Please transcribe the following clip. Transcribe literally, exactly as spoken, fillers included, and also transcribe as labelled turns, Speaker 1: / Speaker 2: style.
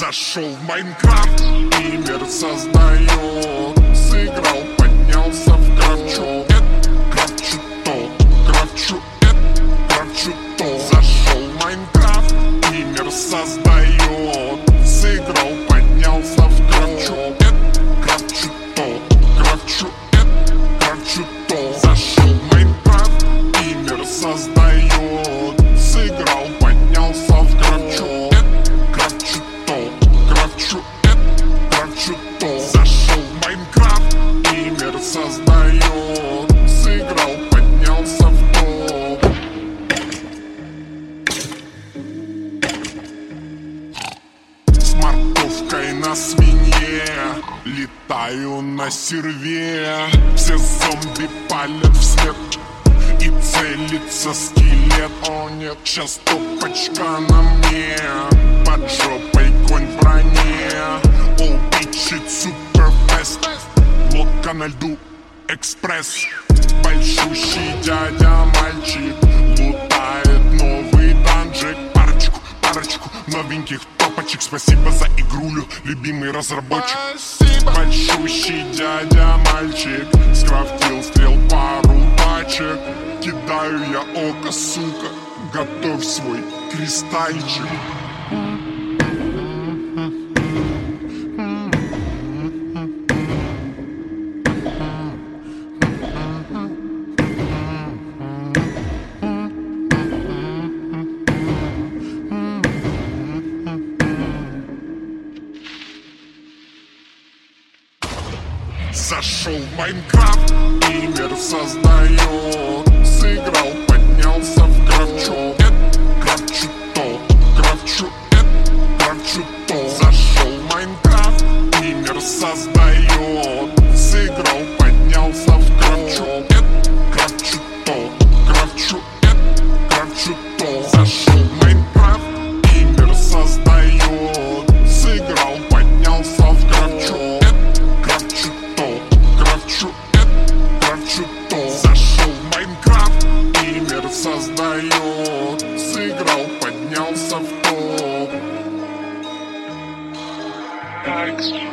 Speaker 1: Зашел в Майнкрафт и мир создает. Сыграл, поднялся в крафчу. Это крафчу то, крафчу это, крафчу то. Зашел в Майнкрафт и мир создает. Сыграл, поднялся в крафчу. Это крафчу то, крафчу это, крафчу то. Зашел в Майнкрафт и мир создает. Сыграл, поднялся в крафчу. Зашел в Майнкрафт и мир создает. Сыграл, поднялся в топ. С морковкой на свинье летаю на серве. Все зомби палят вслед и целится скелет. О нет, сейчас топочка на мне. Под жопой конь в броне. Убичит суперфест. Лодка на льду, экспресс. Большущий дядя мальчик лутает новый данжик. Парочку, парочку новеньких топочек. Спасибо за игрулю, любимый разработчик. Спасибо. Большущий дядя мальчик скрафтил стрел пару тачек. Кидаю я око, сука, готовь свой кристальчик. Зашел в Майнкрафт и мир создает. Сыграл, поднялся в крафчу. Это крафчу то, крафчу это, крафчу то. Зашел в Майнкрафт и мир создает. Сыграл, поднялся в крафчу. Это крафчу то, крафчу это, крафчу то. Зашел в Майнкрафт и мир создает. Сыграл, поднялся в крафчу. Зашел в Майнкрафт и мир создает. Сыграл, поднялся в топ.